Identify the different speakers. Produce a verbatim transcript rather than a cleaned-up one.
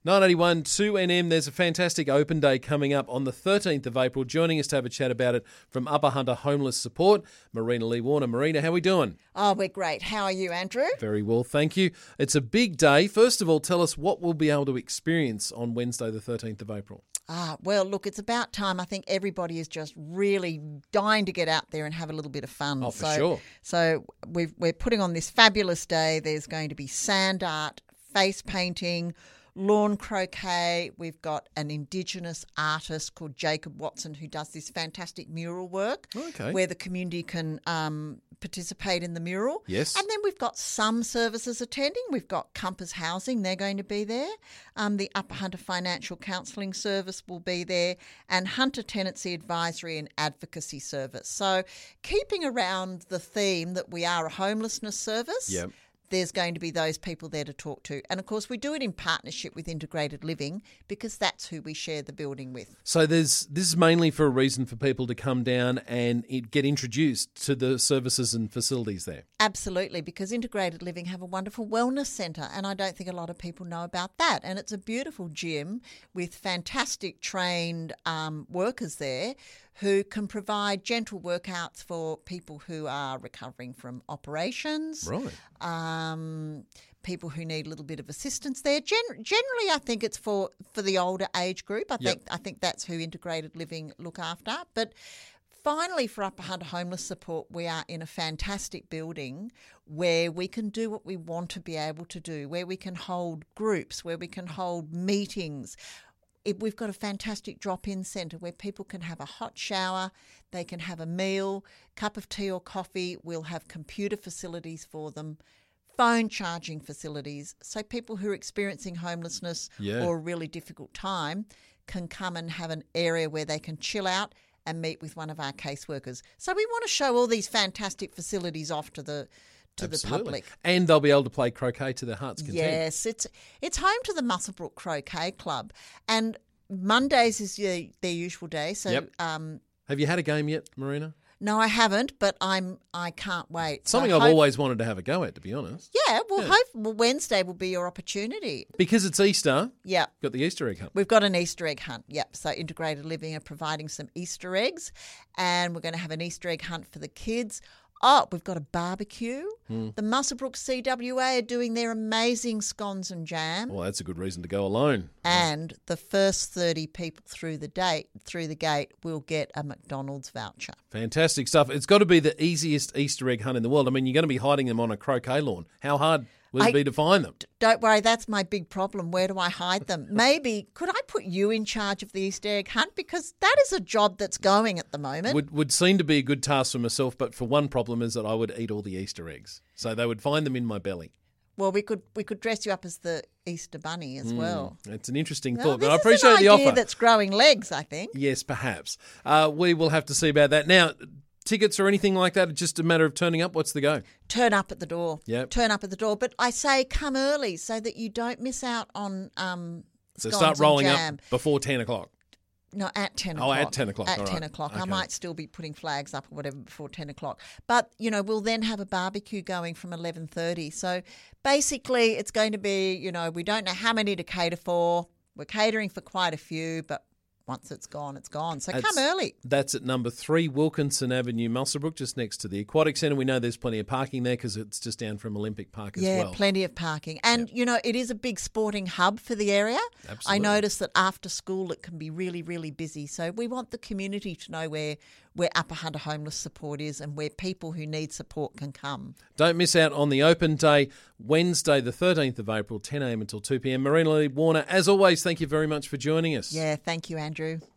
Speaker 1: nine eighty-one two N M, there's a fantastic open day coming up on the thirteenth of April. Joining us to have a chat about it from Upper Hunter Homeless Support, Marina Lee Warner. Marina, how are we doing?
Speaker 2: Oh, we're great. How are you, Andrew?
Speaker 1: Very well, thank you. It's a big day. First of all, tell us what we'll be able to experience on Wednesday the thirteenth of April.
Speaker 2: Ah, well, look, it's about time. I think everybody is just really dying to get out there and have a little bit of fun.
Speaker 1: Oh, for
Speaker 2: so,
Speaker 1: sure.
Speaker 2: So we've, we're putting on this fabulous day. There's going to be sand art, face painting, lawn croquet. We've got an Indigenous artist called Jacob Watson who does this fantastic mural work
Speaker 1: Okay.
Speaker 2: where the community can um, participate in the mural.
Speaker 1: Yes.
Speaker 2: And then we've got some services attending. We've got Compass Housing. They're going to be there. Um, the Upper Hunter Financial Counselling Service will be there, and Hunter Tenancy Advisory and Advocacy Service. So keeping around the theme that we are a homelessness service.
Speaker 1: Yep.
Speaker 2: There's going to be those people there to talk to. And, of course, we do it in partnership with Integrated Living because that's who we share the building with.
Speaker 1: So there's this is mainly for a reason for people to come down and it, get introduced to the services and facilities there.
Speaker 2: Absolutely, because Integrated Living have a wonderful wellness centre, and I don't think a lot of people know about that. And it's a beautiful gym with fantastic trained um, workers there who can provide gentle workouts for people who are recovering from operations.
Speaker 1: Right.
Speaker 2: Um, people who need a little bit of assistance there. Gen- generally, I think it's for, for the older age group. I think
Speaker 1: Yep.
Speaker 2: I think that's who Integrated Living look after. But finally, for Upper Hunter Homeless Support, we are in a fantastic building where we can do what we want to be able to do, where we can hold groups, where we can hold meetings. It, we've got a fantastic drop-in centre where people can have a hot shower, they can have a meal, cup of tea or coffee. We'll have computer facilities for them, phone charging facilities, so people who are experiencing homelessness
Speaker 1: Yeah.
Speaker 2: or a really difficult time can come and have an area where they can chill out and meet with one of our caseworkers. So we want to show all these fantastic facilities off to the to
Speaker 1: Absolutely.
Speaker 2: the public.
Speaker 1: And they'll be able to play croquet to their heart's content.
Speaker 2: Yes, it's it's home to the Muswellbrook Croquet Club, and Mondays is their, their usual day. So,
Speaker 1: Yep.
Speaker 2: um,
Speaker 1: Have you had a game yet, Marina?
Speaker 2: no, I haven't, but I'm I can't wait.
Speaker 1: Something
Speaker 2: so
Speaker 1: I've
Speaker 2: hope-
Speaker 1: always wanted to have a go at, to be honest.
Speaker 2: Yeah, well,
Speaker 1: Yeah.
Speaker 2: hope well, Wednesday will be your opportunity.
Speaker 1: Because it's Easter,
Speaker 2: Yeah.
Speaker 1: got the Easter egg hunt.
Speaker 2: We've got an Easter egg hunt, yep. So Integrated Living are providing some Easter eggs, and we're going to have an Easter egg hunt for the kids. Oh, we've got a barbecue. The Muswellbrook C W A are doing their amazing scones and jam.
Speaker 1: Well, that's a good reason to go alone.
Speaker 2: And the first thirty people through the date through the gate will get a McDonald's voucher.
Speaker 1: Fantastic stuff. It's got to be the easiest Easter egg hunt in the world. I mean, you're going to be hiding them on a croquet lawn. How hard would it
Speaker 2: I-
Speaker 1: be to find them?
Speaker 2: Don't worry, that's my big problem. Where do I hide them? Maybe could I put you in charge of the Easter egg hunt, because that is a job that's going at the moment.
Speaker 1: Would would seem to be a good task for myself, but for one problem is that I would eat all the Easter eggs. So they would find them in my belly.
Speaker 2: Well, we could we could dress you up as the Easter Bunny as well.
Speaker 1: It's an interesting
Speaker 2: Well,
Speaker 1: thought,
Speaker 2: this
Speaker 1: but I
Speaker 2: is
Speaker 1: appreciate
Speaker 2: an
Speaker 1: the
Speaker 2: idea
Speaker 1: offer.
Speaker 2: that's growing legs, I think.
Speaker 1: Yes, perhaps. Uh, we will have to see about that. Now, tickets or anything like that, it's just a matter of turning up. What's the go?
Speaker 2: Turn up at the door.
Speaker 1: Yep.
Speaker 2: Turn up at the door. But I say come early so that you don't miss out on um,
Speaker 1: So
Speaker 2: scones
Speaker 1: start rolling
Speaker 2: and jam.
Speaker 1: up before ten o'clock.
Speaker 2: No, at ten
Speaker 1: Oh,
Speaker 2: o'clock.
Speaker 1: at ten o'clock,
Speaker 2: At
Speaker 1: all
Speaker 2: ten
Speaker 1: right.
Speaker 2: o'clock. I
Speaker 1: Okay.
Speaker 2: might still be putting flags up or whatever before ten o'clock. But, you know, we'll then have a barbecue going from eleven thirty. So basically it's going to be, you know, we don't know how many to cater for. We're catering for quite a few, but once it's gone, it's gone. So
Speaker 1: That's-
Speaker 2: come early.
Speaker 1: That's at number three, Wilkinson Avenue, Muswellbrook, just next to the Aquatic Centre. We know there's plenty of parking there because it's just down from Olympic Park as
Speaker 2: Yeah,
Speaker 1: well.
Speaker 2: plenty of parking. And, you know, it is a big sporting hub for the area.
Speaker 1: Absolutely.
Speaker 2: I notice that after school it can be really, really busy. So we want the community to know where, where Upper Hunter Homeless Support is and where people who need support can come.
Speaker 1: Don't miss out on the open day, Wednesday the thirteenth of April, ten a.m. until two p.m. Marina Lee Warner, as always, thank you very much for joining us.
Speaker 2: Yeah, thank you, Andrew.